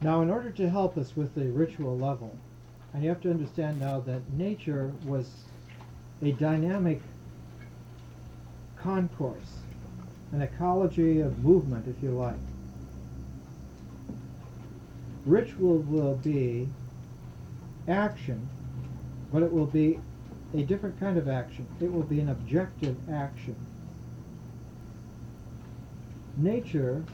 Now, in order to help us with the ritual level, and you have to understand now that nature was a dynamic concourse, an ecology of movement, if you like. Ritual will be action, but it will be a different kind of action. It will be an objective action. Nature,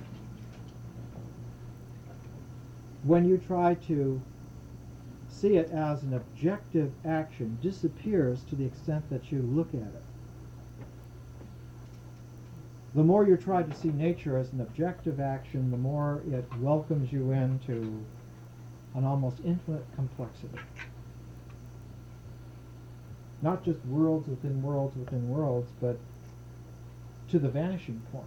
when you try to see it as an objective action, disappears to the extent that you look at it. The more you try to see nature as an objective action, the more it welcomes you into an almost infinite complexity. Not just worlds within worlds within worlds, but to the vanishing point.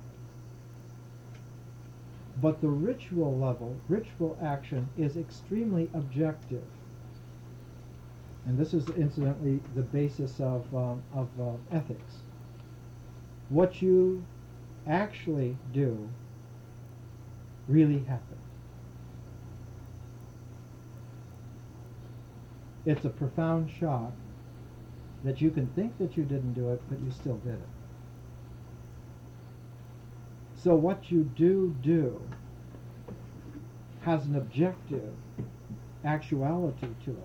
But the ritual level, ritual action, is extremely objective. And this is incidentally the basis of ethics. What you actually do really happens. It's a profound shock that you can think that you didn't do it, but you still did it. So what you do has an objective actuality to it.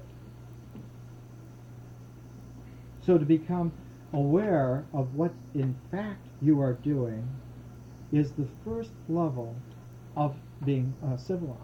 So to become aware of what in fact you are doing is the first level of being civilized.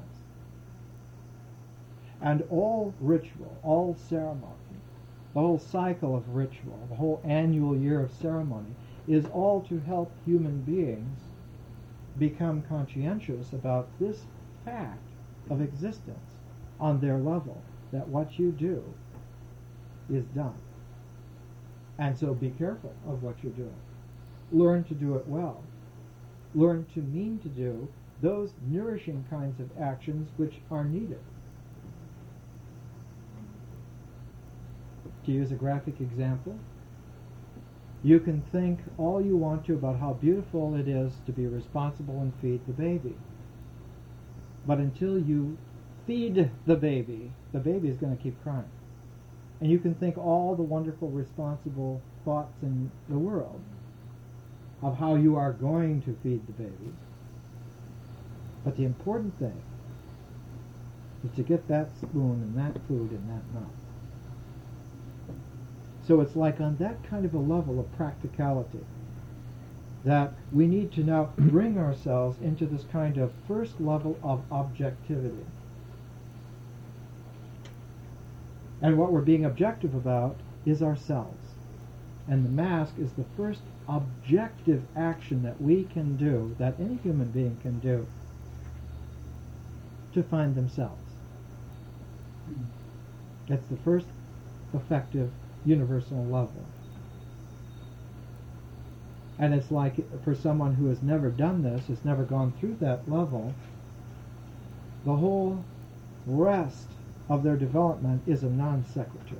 And all ritual, all ceremony, the whole cycle of ritual, the whole annual year of ceremony, is all to help human beings become conscientious about this fact of existence on their level, that what you do is done. And so be careful of what you're doing. Learn to do it well. Learn to mean to do those nourishing kinds of actions which are needed. To use a graphic example, you can think all you want to about how beautiful it is to be responsible and feed the baby. But until you feed the baby is going to keep crying. And you can think all the wonderful, responsible thoughts in the world of how you are going to feed the baby. But the important thing is to get that spoon and that food in that mouth. So it's like on that kind of a level of practicality that we need to now bring ourselves into this kind of first level of objectivity. And what we're being objective about is ourselves. And the mask is the first objective action that we can do, that any human being can do, to find themselves. It's the first effective universal level. And it's like for someone who has never done this, has never gone through that level, the whole rest of their development is a non sequitur.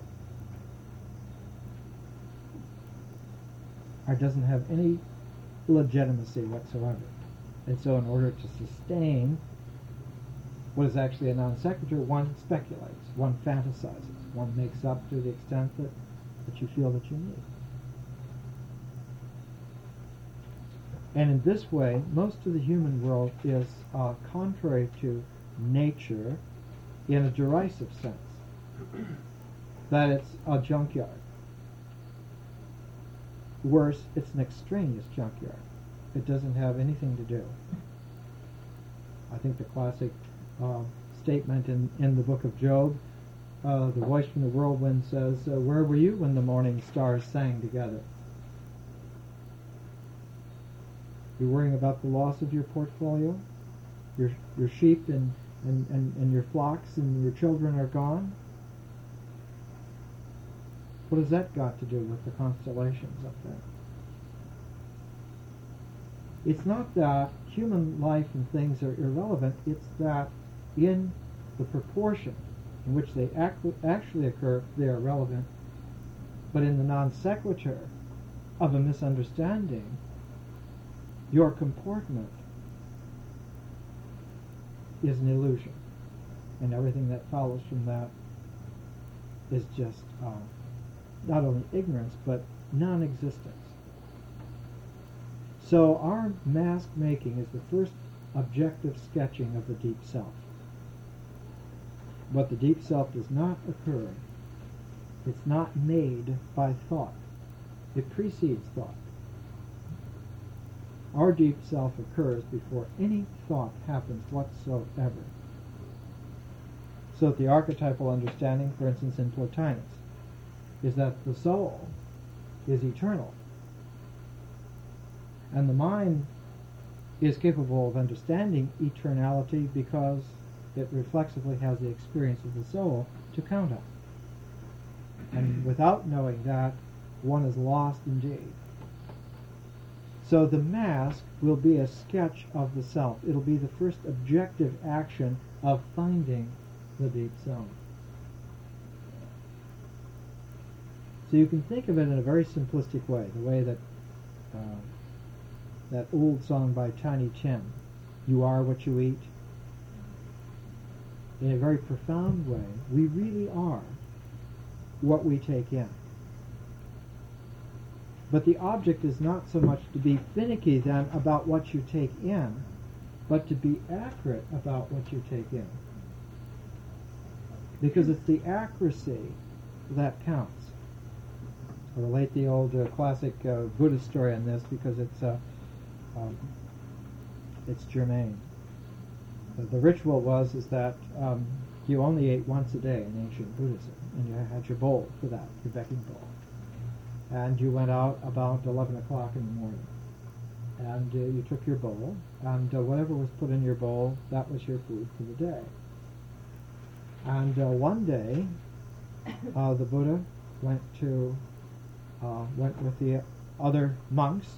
Or doesn't have any legitimacy whatsoever. And so in order to sustain what is actually a non sequitur, one speculates, one fantasizes, one makes up to the extent that you feel that you need. And in this way, most of the human world is contrary to nature in a derisive sense, that it's a junkyard. Worse, it's an extraneous junkyard. It doesn't have anything to do. I think the classic statement in the book of Job, the voice from the whirlwind says, where were you when the morning stars sang together? You're worrying about the loss of your portfolio? Your sheep and your flocks and your children are gone? What has that got to do with the constellations up there? It's not that human life and things are irrelevant, it's that in the proportion in which they actually occur, they are relevant. But in the non sequitur of a misunderstanding, your comportment is an illusion. and everything that follows from that is just not only ignorance, but non-existence. So our mask making is the first objective sketching of the deep self. But the deep self does not occur. It's not made by thought. It precedes thought. Our deep self occurs before any thought happens whatsoever. So the archetypal understanding, for instance, in Plotinus, is that the soul is eternal. And the mind is capable of understanding eternality because it reflexively has the experience of the soul to count on. And without knowing that, one is lost indeed. So the mask will be a sketch of the self. It'll be the first objective action of finding the deep self. So you can think of it in a very simplistic way, the way that that old song by Tiny Tim, "You are what you eat." In a very profound way, we really are what we take in. But the object is not so much to be finicky then about what you take in, but to be accurate about what you take in. Because it's the accuracy that counts. I relate the old classic Buddhist story on this because it's germane. The ritual is that you only ate once a day in ancient Buddhism, and you had your bowl for that, your begging bowl. And you went out about 11 o'clock in the morning, and you took your bowl, and whatever was put in your bowl, that was your food for the day. And one day, the Buddha went with the other monks,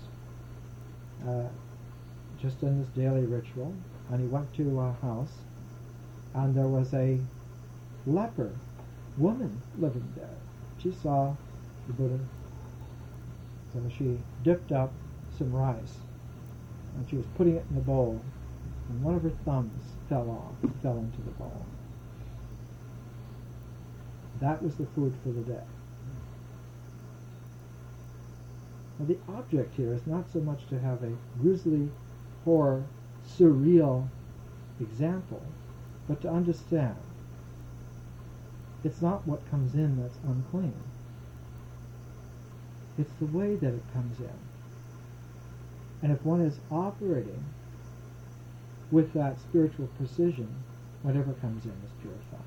just in this daily ritual, and he went to a house, and there was a leper woman living there. She saw the Buddha, so she dipped up some rice, and she was putting it in the bowl, and one of her thumbs fell into the bowl. That was the food for the day. Now the object here is not so much to have a grisly, horror, surreal example, but to understand it's not what comes in that's unclean. It's the way that it comes in. And if one is operating with that spiritual precision, whatever comes in is purified.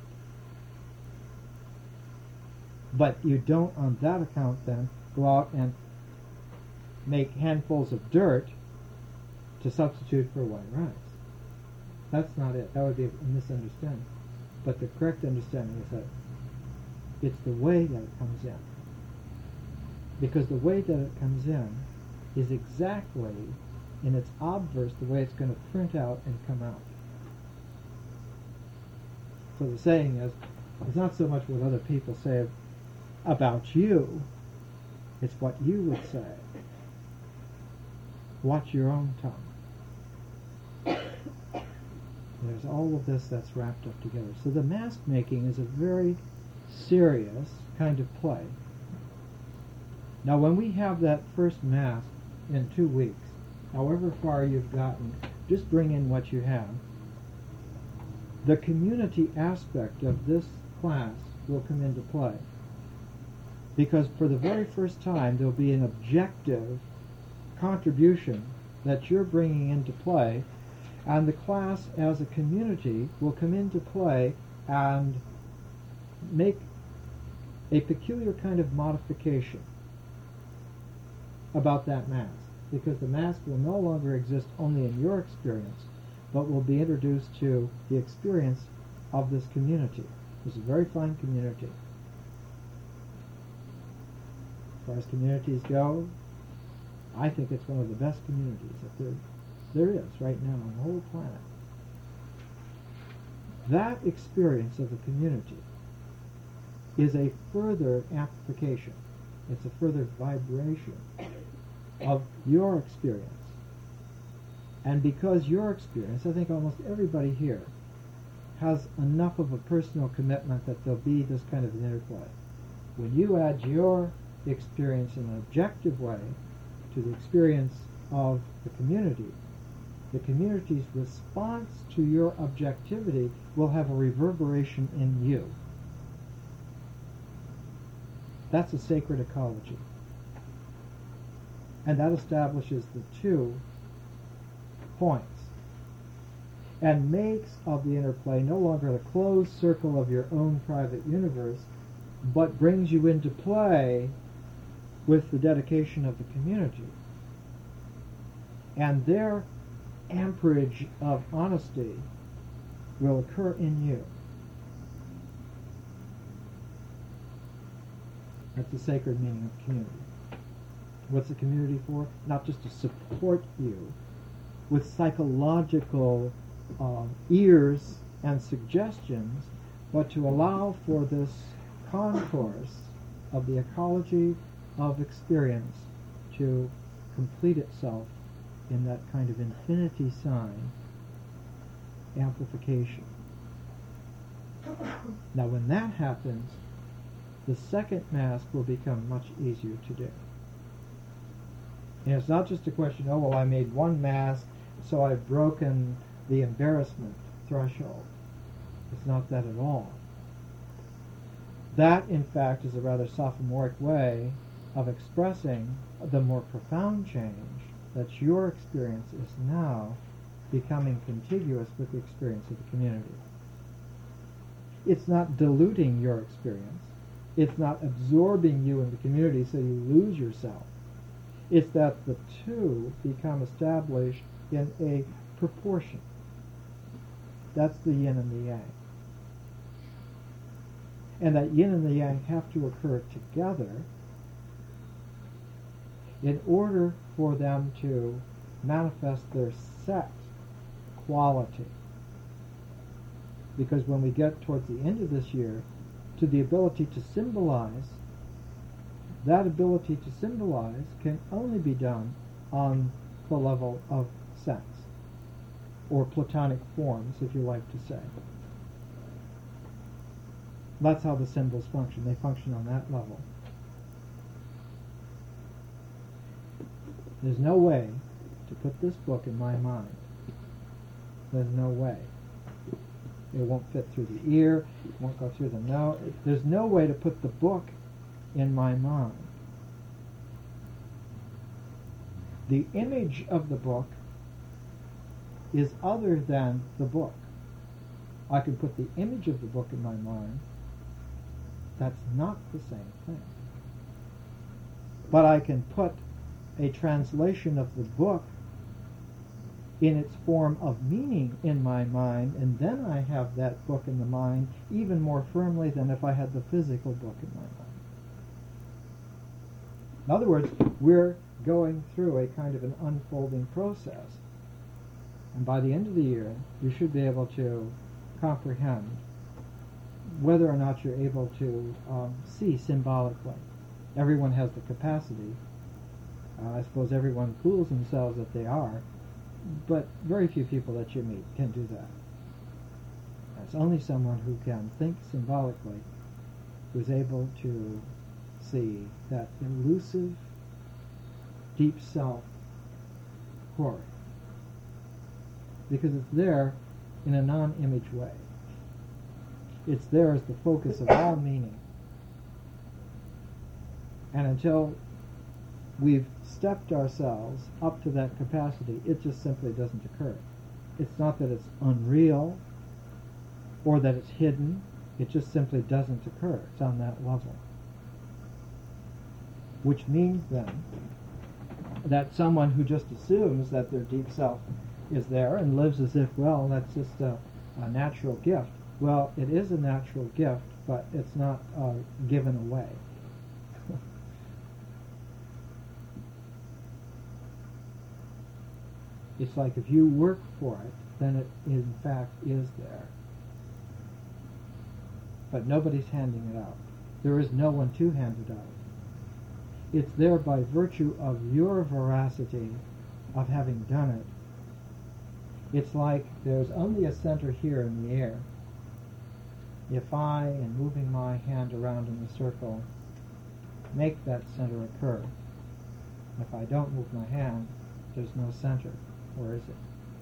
But you don't, on that account, then, go out and make handfuls of dirt to substitute for white rice. That's not it. That would be a misunderstanding. But the correct understanding is that it's the way that it comes in. Because the way that it comes in is exactly, in its obverse, the way it's going to print out and come out. So the saying is, it's not so much what other people say about you, it's what you would say. Watch your own tongue. There's all of this that's wrapped up together. So the mask making is a very serious kind of play. Now when we have that first mask in 2 weeks, however far you've gotten, just bring in what you have. The community aspect of this class will come into play. Because for the very first time, there'll be an objective contribution that you're bringing into play, and the class as a community will come into play and make a peculiar kind of modification about that mask. Because the mask will no longer exist only in your experience, but will be introduced to the experience of this community. This is a very fine community. As far as communities go, I think it's one of the best communities that there is right now on the whole planet. That experience of the community is a further amplification. It's a further vibration of your experience. And because your experience, I think almost everybody here has enough of a personal commitment that there'll be this kind of an interplay. When you add your experience in an objective way to the experience of the community's response to your objectivity will have a reverberation in you. That's a sacred ecology. And that establishes the 2 points and makes of the interplay no longer the closed circle of your own private universe, but brings you into play with the dedication of the community. And their amperage of honesty will occur in you. That's the sacred meaning of community. What's the community for? Not just to support you with psychological ears and suggestions, but to allow for this concourse of the ecology of experience to complete itself in that kind of infinity sign amplification. Now when that happens, the second mask will become much easier to do. And it's not just a question, oh, well, I made one mask, so I've broken the embarrassment threshold. It's not that at all. That, in fact, is a rather sophomoric way of expressing the more profound change that your experience is now becoming contiguous with the experience of the community. It's not diluting your experience. It's not absorbing you in the community so you lose yourself. It's that the 2 become established in a proportion. That's the yin and the yang. And that yin and the yang have to occur together in order for them to manifest their set quality. Because when we get towards the end of this year to the ability to symbolize, that ability to symbolize can only be done on the level of sense, or platonic forms, if you like to say. That's how the symbols function. They function on that level. There's no way to put this book in my mind. There's no way. It won't fit through the ear. It won't go through the nose. There's no way to put the book in my mind. The image of the book is other than the book. I can put the image of the book in my mind. That's not the same thing. But I can put a translation of the book in its form of meaning in my mind, and then I have that book in the mind even more firmly than if I had the physical book in my mind. In other words, we're going through a kind of an unfolding process. And by the end of the year, you should be able to comprehend whether or not you're able to see symbolically. Everyone has the capacity. I suppose everyone fools themselves that they are, but very few people that you meet can do that. It's only someone who can think symbolically who's able to see that elusive, deep self core, because it's there in a non-image way. It's there as the focus of all meaning. And until we've stepped ourselves up to that capacity, it just simply doesn't occur. It's not that it's unreal or that it's hidden. It just simply doesn't occur. It's on that level. Which means then that someone who just assumes that their deep self is there and lives as if, well, that's just a natural gift. Well, it is a natural gift, but it's not given away. It's like if you work for it, then it in fact is there. But nobody's handing it out. There is no one to hand it out. It's there by virtue of your veracity of having done it. It's like there's only a center here in the air, if I, in moving my hand around in the circle, make that center occur, if I don't move my hand, there's no center. Where is it?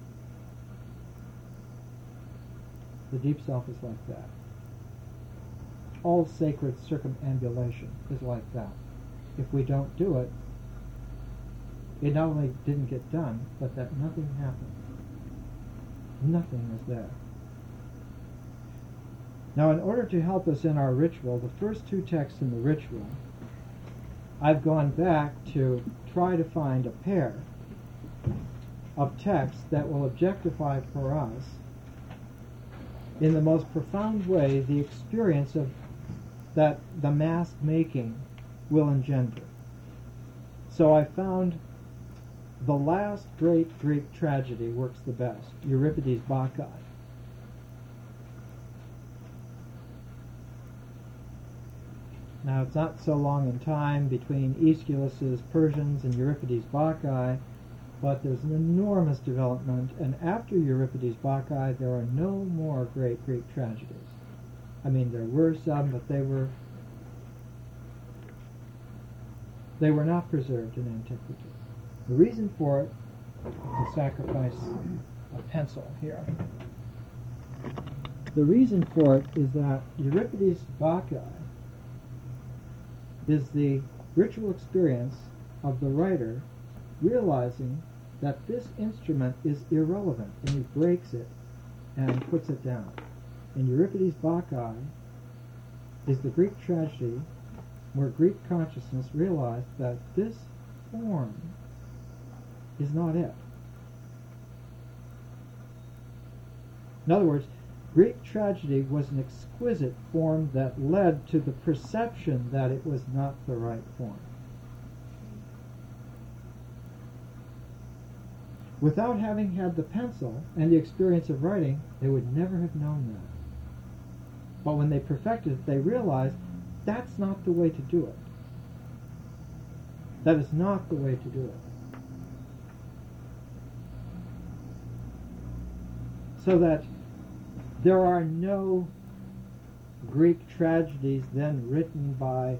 The deep self is like that. All sacred circumambulation is like that. If we don't do it, it not only didn't get done, but that nothing happened. Nothing is there. Now, in order to help us in our ritual, the first two texts in the ritual, I've gone back to try to find a pair of texts that will objectify for us in the most profound way the experience of that the mask making will engender. So I found the last great Greek tragedy works the best, Euripides' Bacchae. Now, it's not so long in time between Aeschylus's Persians and Euripides' Bacchae, but there's an enormous development, and after Euripides' Bacchae, there are no more great Greek tragedies. I mean, there were some, but they were not preserved in antiquity. The reason for it, to sacrifice a pencil here. The reason for it is that Euripides' Bacchae is the ritual experience of the writer realizing that this instrument is irrelevant, and he breaks it and puts it down. And Euripides' Bacchae is the Greek tragedy where Greek consciousness realized that this form is not it. In other words, Greek tragedy was an exquisite form that led to the perception that it was not the right form. Without having had the pencil and the experience of writing, they would never have known that. But when they perfected it, they realized that's not the way to do it. That is not the way to do it. So that there are no Greek tragedies then written by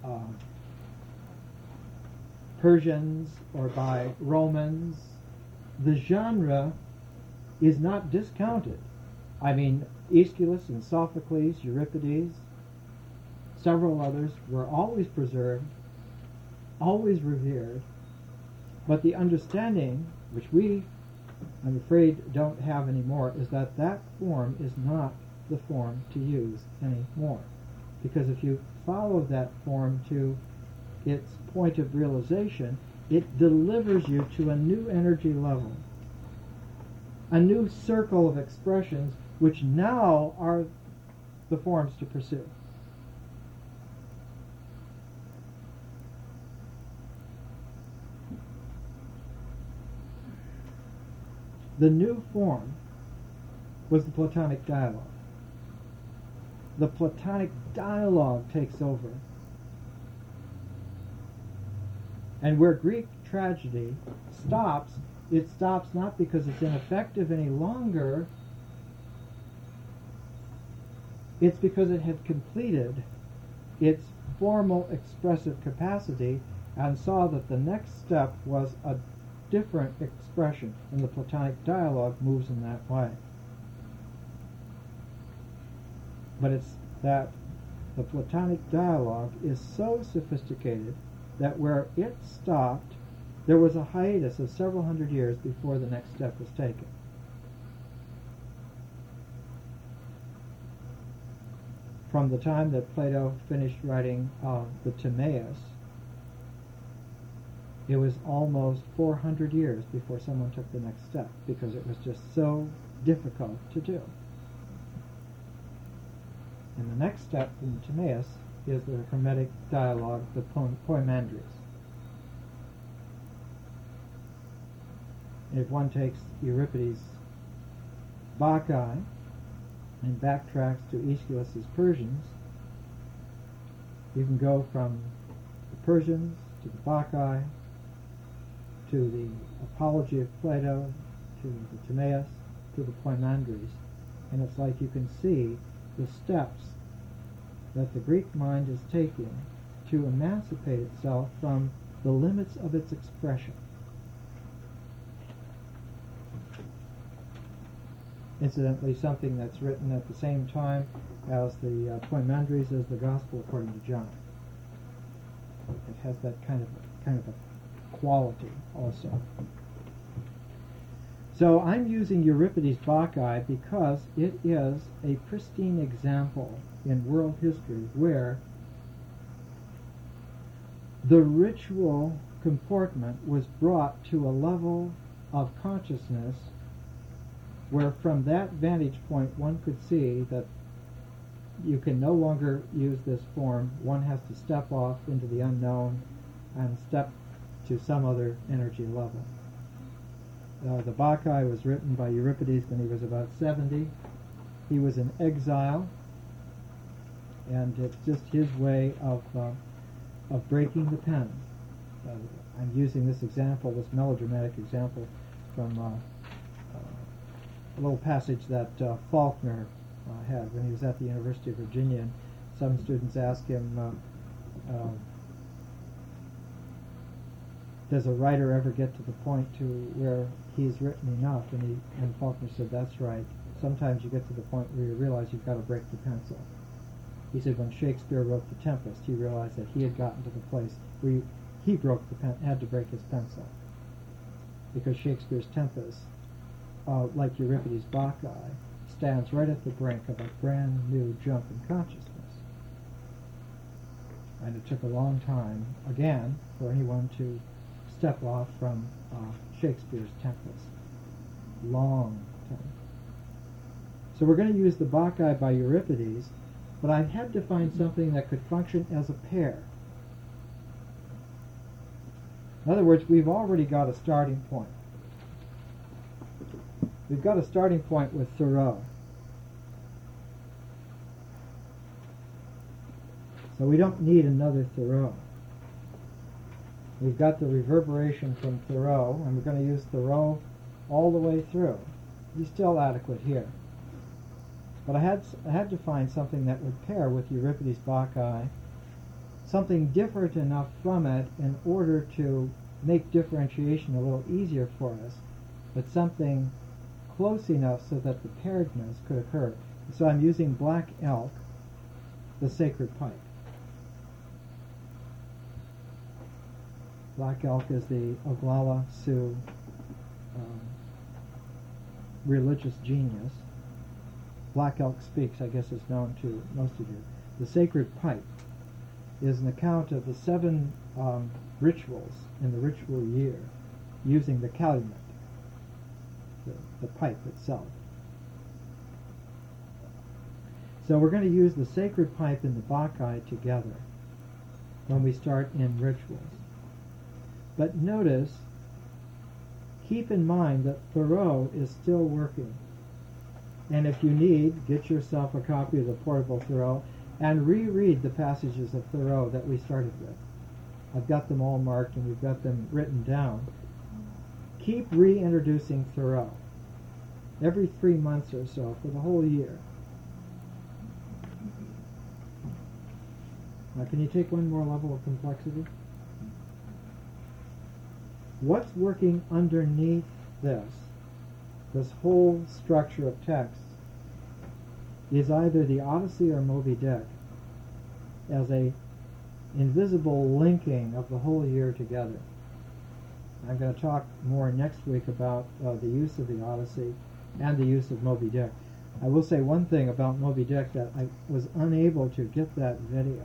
Persians or by Romans. The genre is not discounted. I mean, Aeschylus and Sophocles, Euripides, several others were always preserved, always revered, but the understanding, which we, I'm afraid, don't have anymore, is that that form is not the form to use anymore. Because if you follow that form to its point of realization, it delivers you to a new energy level, a new circle of expressions, which now are the forms to pursue. The new form was the Platonic dialogue. The Platonic dialogue takes over. And where Greek tragedy stops, it stops not because it's ineffective any longer, it's because it had completed its formal expressive capacity and saw that the next step was a different expression, and the Platonic dialogue moves in that way. But it's that the Platonic dialogue is so sophisticated that where it stopped, there was a hiatus of several hundred years before the next step was taken. From the time that Plato finished writing the Timaeus, it was almost 400 years before someone took the next step, because it was just so difficult to do. And the next step in the Timaeus is the Hermetic dialogue, the Poimandres. If one takes Euripides' Bacchae and backtracks to Aeschylus's Persians, you can go from the Persians to the Bacchae, to the Apology of Plato, to the Timaeus, to the Poimandres, and it's like you can see the steps that the Greek mind is taking to emancipate itself from the limits of its expression. Incidentally, something that's written at the same time as the Poimandres as the Gospel according to John. It has that kind of a quality also. So I'm using Euripides' Bacchae because it is a pristine example in world history where the ritual comportment was brought to a level of consciousness where from that vantage point one could see that you can no longer use this form. One has to step off into the unknown and step to some other energy level. The Bacchae was written by Euripides when he was about 70. He was in exile, and it's just his way of breaking the pen. I'm using this example, this melodramatic example, from a little passage that Faulkner had when he was at the University of Virginia. And some students asked him, does a writer ever get to the point to where he's written enough? And Faulkner said, that's right. Sometimes you get to the point where you realize you've got to break the pencil. He said when Shakespeare wrote The Tempest, he realized that he had gotten to the place where he had to break his pencil. Because Shakespeare's Tempest, like Euripides' Bacchae, stands right at the brink of a brand new jump in consciousness. And it took a long time, again, for anyone to step off from Shakespeare's Tempest. Long time. So we're going to use the Bacchae by Euripides, but I had to find something that could function as a pair. In other words, we've already got a starting point. We've got a starting point with Thoreau. So we don't need another Thoreau. We've got the reverberation from Thoreau, and we're going to use Thoreau all the way through. He's still adequate here. But I had to find something that would pair with Euripides' Bacchae, something different enough from it in order to make differentiation a little easier for us, but something close enough so that the pairedness could occur. So I'm using Black Elk, the sacred pipe. Black Elk is the Oglala Sioux religious genius. Black Elk Speaks, I guess, is known to most of you. The sacred pipe is an account of the 7 rituals in the ritual year using the calumet, the pipe itself. So we're going to use the sacred pipe and the Bacchae together when we start in rituals. But notice, keep in mind that Thoreau is still working. And if you need, get yourself a copy of the Portable Thoreau and reread the passages of Thoreau that we started with. I've got them all marked and we've got them written down. Keep reintroducing Thoreau every 3 months or so for the whole year. Now, can you take one more level of complexity? What's working underneath this whole structure of text, is either the Odyssey or Moby Dick as a invisible linking of the whole year together. I'm going to talk more next week about the use of the Odyssey and the use of Moby Dick. I will say one thing about Moby Dick, that I was unable to get that video.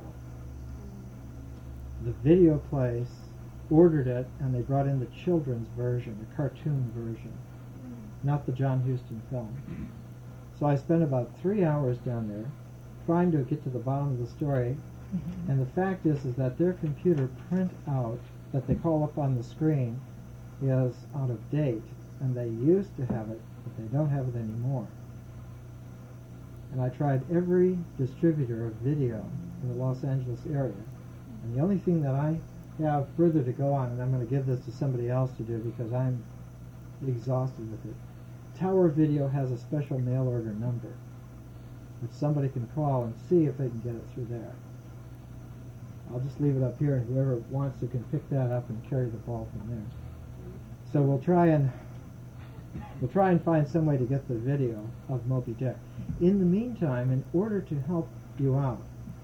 The video place ordered it and they brought in the children's version, the cartoon version, not the John Huston film. So I spent about 3 hours down there trying to get to the bottom of the story, and the fact is that their computer printout that they call up on the screen is out of date, and they used to have it, but they don't have it anymore. And I tried every distributor of video in the Los Angeles area, and the only thing that I have further to go on, and I'm going to give this to somebody else to do because I'm exhausted with it, Tower Video has a special mail order number. which somebody can call and see if they can get it through there. I'll just leave it up here, and whoever wants to can pick that up and carry the ball from there. So we'll try and find some way to get the video of Moby Dick. In the meantime, in order to help you out,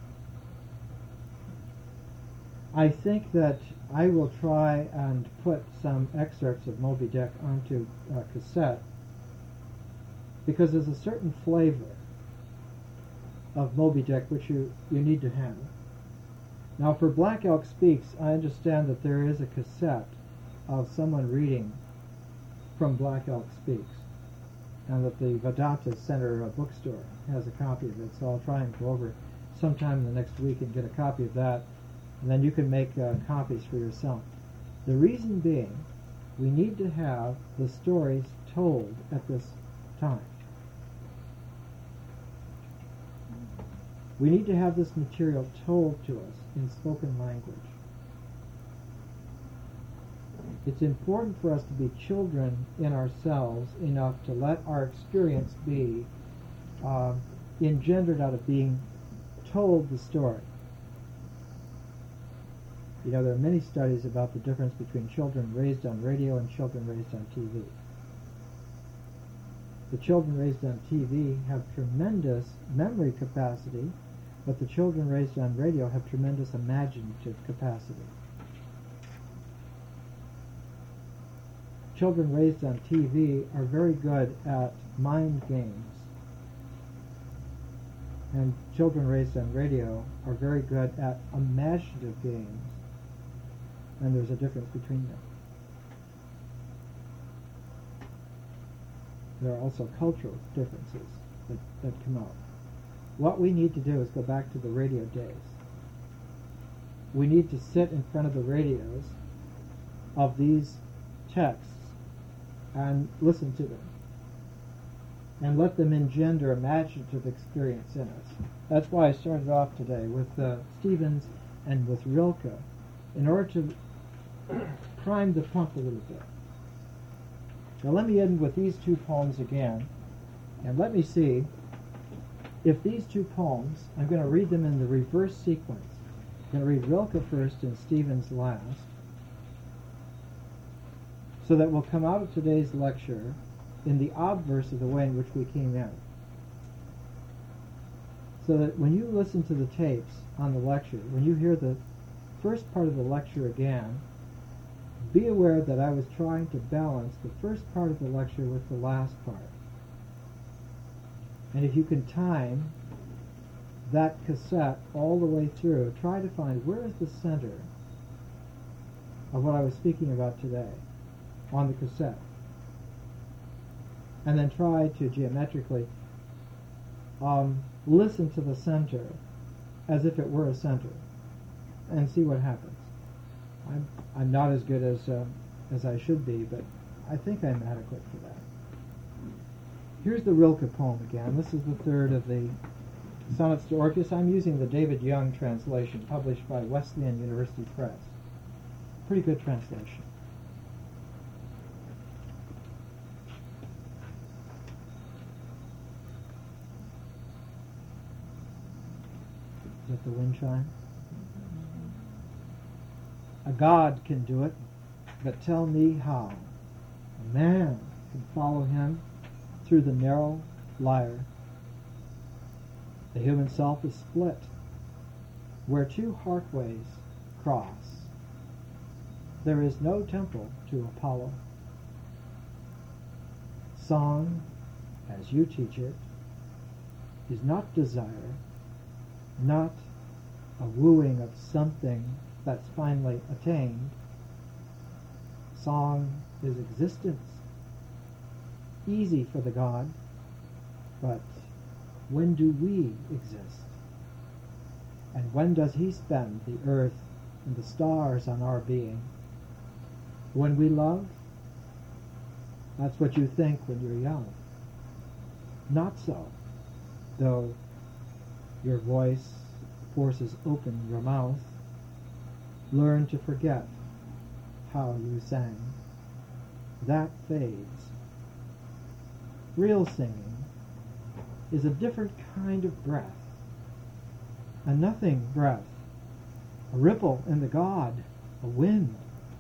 I think that I will try and put some excerpts of Moby Dick onto cassette, because there's a certain flavor of Moby Dick which you need to have. Now for Black Elk Speaks, I understand that there is a cassette of someone reading from Black Elk Speaks, and that the Vedanta Center bookstore has a copy of it, so I'll try and go over sometime in the next week and get a copy of that, and then you can make copies for yourself. The reason being, we need to have the stories told at this time. We need to have this material told to us in spoken language. It's important for us to be children in ourselves enough to let our experience be engendered out of being told the story. You know, there are many studies about the difference between children raised on radio and children raised on TV. The children raised on TV have tremendous memory capacity, but the children raised on radio have tremendous imaginative capacity. Children raised on TV are very good at mind games, and children raised on radio are very good at imaginative games, and there's a difference between them. There are also cultural differences that come out. What we need to do is go back to the radio days. We need to sit in front of the radios of these texts and listen to them, and let them engender imaginative experience in us. That's why I started off today with Stevens and with Rilke, in order to prime the pump a little bit. Now let me end with these two poems again, and let me see if these two poems, I'm going to read them in the reverse sequence. I'm going to read Rilke first and Stevens last, so that we'll come out of today's lecture in the obverse of the way in which we came in. So that when you listen to the tapes on the lecture, when you hear the first part of the lecture again, be aware that I was trying to balance the first part of the lecture with the last part. And if you can time that cassette all the way through, try to find where is the center of what I was speaking about today on the cassette. And then try to geometrically listen to the center as if it were a center, and see what happens. I'm not as good as I should be, but I think I'm adequate for that. Here's the Rilke poem again. This is the third of the Sonnets to Orpheus. I'm using the David Young translation published by Wesleyan University Press. Pretty good translation. Is that the wind chime? A god can do it, but tell me how. A man can follow him through the narrow lyre. The human self is split where two heartways cross. There is no temple to Apollo. Song, as you teach it, is not desire, not a wooing of something that's finally attained. Song is existence, easy for the god, but when do we exist? And when does he spend the earth and the stars on our being? When we love? That's what you think when you're young. Not so, though your voice forces open your mouth. Learn to forget how you sang. That fades. Real singing is a different kind of breath, a nothing breath, a ripple in the God, a wind.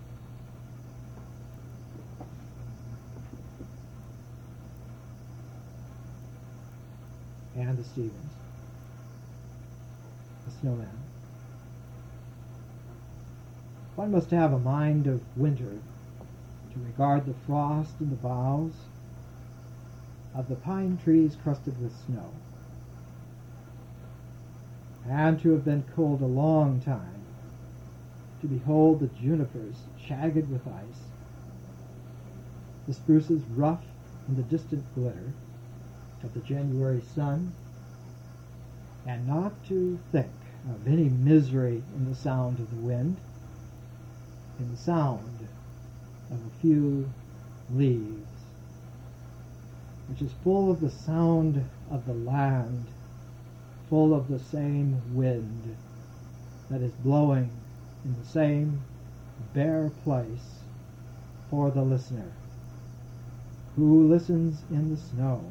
And the Stevens, the snowman. One must have a mind of winter to regard the frost in the boughs of the pine trees crusted with snow, and to have been cold a long time, to behold the junipers shagged with ice, the spruces rough in the distant glitter of the January sun, and not to think of any misery in the sound of the wind, in the sound of a few leaves, which is full of the sound of the land, full of the same wind that is blowing in the same bare place for the listener, who listens in the snow,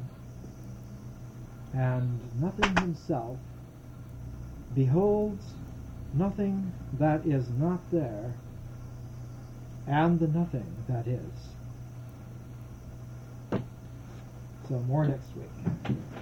and nothing himself, beholds nothing that is not there, and the nothing that is. So more next week.